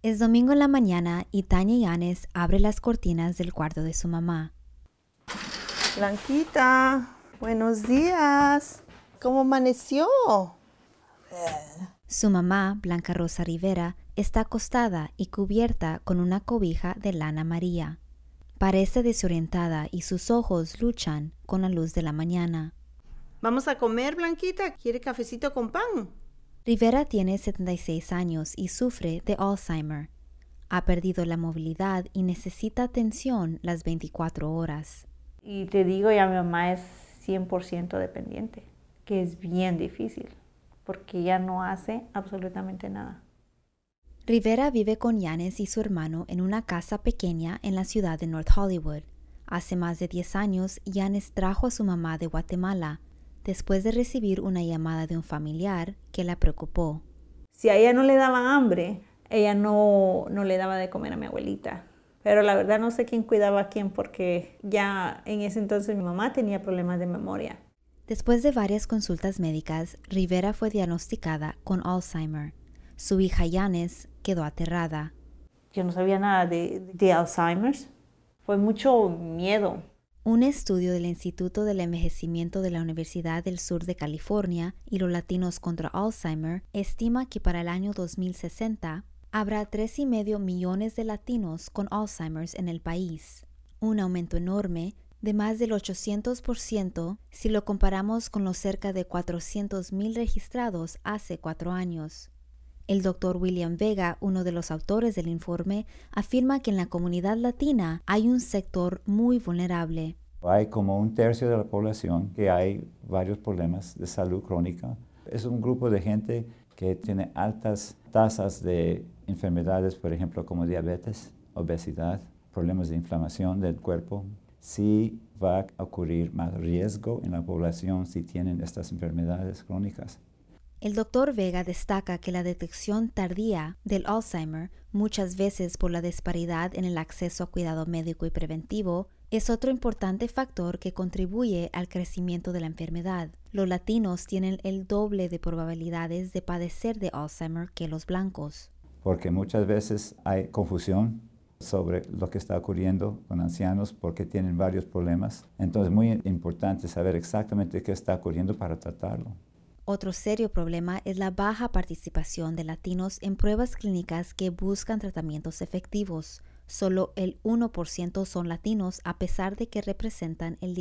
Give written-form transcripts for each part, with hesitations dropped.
Es domingo en la mañana y Tania Yanes abre las cortinas del cuarto de su mamá. Blanquita, buenos días. ¿Cómo amaneció? Su mamá, Blanca Rosa Rivera, está acostada y cubierta con una cobija de lana amarilla. Parece desorientada y sus ojos luchan con la luz de la mañana. ¿Vamos a comer, Blanquita? ¿Quiere cafecito con pan? Rivera tiene 76 años y sufre de Alzheimer. Ha perdido la movilidad y necesita atención las 24 horas. Y te digo, ya mi mamá es 100% dependiente, que es bien difícil, porque ella no hace absolutamente nada. Rivera vive con Yanes y su hermano en una casa pequeña en la ciudad de North Hollywood. Hace más de 10 años, Yanes trajo a su mamá de Guatemala, después de recibir una llamada de un familiar que la preocupó. Si a ella no le daban hambre, ella no le daba de comer a mi abuelita. Pero la verdad no sé quién cuidaba a quién, porque ya en ese entonces mi mamá tenía problemas de memoria. Después de varias consultas médicas, Rivera fue diagnosticada con Alzheimer. Su hija Yanes quedó aterrada. Yo no sabía nada de Alzheimer's. Fue mucho miedo. Un estudio del Instituto del Envejecimiento de la Universidad del Sur de California y los Latinos contra Alzheimer estima que para el año 2060 habrá 3,5 millones de latinos con Alzheimer's en el país, un aumento enorme de más del 800% si lo comparamos con los cerca de 400,000 registrados hace 4 años. El doctor William Vega, uno de los autores del informe, afirma que en la comunidad latina hay un sector muy vulnerable. Hay como 1/3 de la población que hay varios problemas de salud crónica. Es un grupo de gente que tiene altas tasas de enfermedades, por ejemplo, como diabetes, obesidad, problemas de inflamación del cuerpo. Sí va a ocurrir más riesgo en la población si tienen estas enfermedades crónicas. El doctor Vega destaca que la detección tardía del Alzheimer, muchas veces por la disparidad en el acceso a cuidado médico y preventivo, es otro importante factor que contribuye al crecimiento de la enfermedad. Los latinos tienen el doble de probabilidades de padecer de Alzheimer que los blancos. Porque muchas veces hay confusión sobre lo que está ocurriendo con ancianos porque tienen varios problemas. Entonces es muy importante saber exactamente qué está ocurriendo para tratarlo. Otro serio problema es la baja participación de latinos en pruebas clínicas que buscan tratamientos efectivos. Solo el 1% son latinos, a pesar de que representan el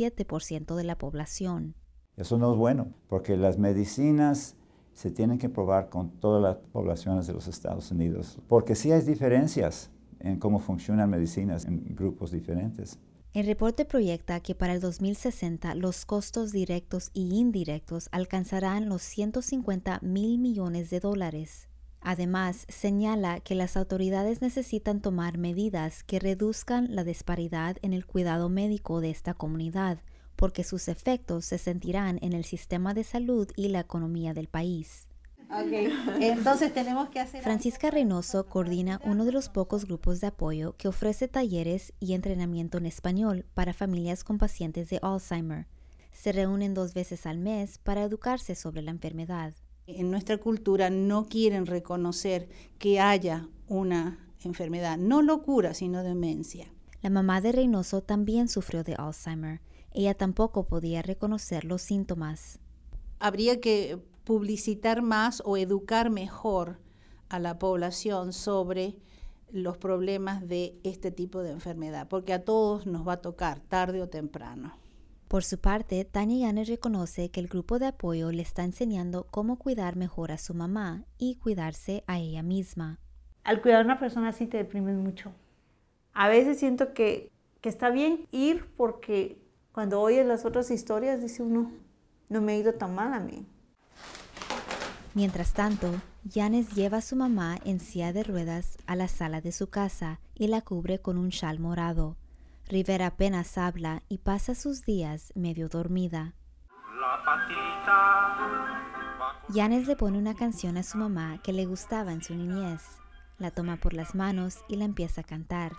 17% de la población. Eso no es bueno, porque las medicinas se tienen que probar con todas las poblaciones de los Estados Unidos, porque sí hay diferencias en cómo funcionan medicinas en grupos diferentes. El reporte proyecta que para el 2060 los costos directos y indirectos alcanzarán los 150,000 millones de dólares. Además, señala que las autoridades necesitan tomar medidas que reduzcan la disparidad en el cuidado médico de esta comunidad, porque sus efectos se sentirán en el sistema de salud y la economía del país. Okay. Entonces tenemos que hacer... Francisca Reynoso coordina uno de los pocos grupos de apoyo que ofrece talleres y entrenamiento en español para familias con pacientes de Alzheimer. Se reúnen 2 veces al mes para educarse sobre la enfermedad. En nuestra cultura no quieren reconocer que haya una enfermedad, no locura, sino demencia. La mamá de Reynoso también sufrió de Alzheimer. Ella tampoco podía reconocer los síntomas. Habría que publicitar más o educar mejor a la población sobre los problemas de este tipo de enfermedad, porque a todos nos va a tocar tarde o temprano. Por su parte, Tania Yanes reconoce que el grupo de apoyo le está enseñando cómo cuidar mejor a su mamá y cuidarse a ella misma. Al cuidar a una persona así te deprimes mucho. A veces siento que está bien ir, porque cuando oyes las otras historias dice uno, no me ha ido tan mal a mí. Mientras tanto, Yanes lleva a su mamá en silla de ruedas a la sala de su casa y la cubre con un chal morado. Rivera apenas habla y pasa sus días medio dormida. Yanes le pone una canción a su mamá que le gustaba en su niñez. La toma por las manos y la empieza a cantar.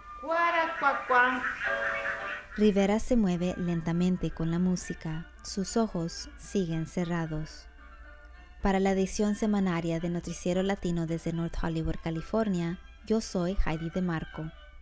Rivera se mueve lentamente con la música. Sus ojos siguen cerrados. Para la edición semanaria de Noticiero Latino desde North Hollywood, California, Yo soy Heidi DeMarco.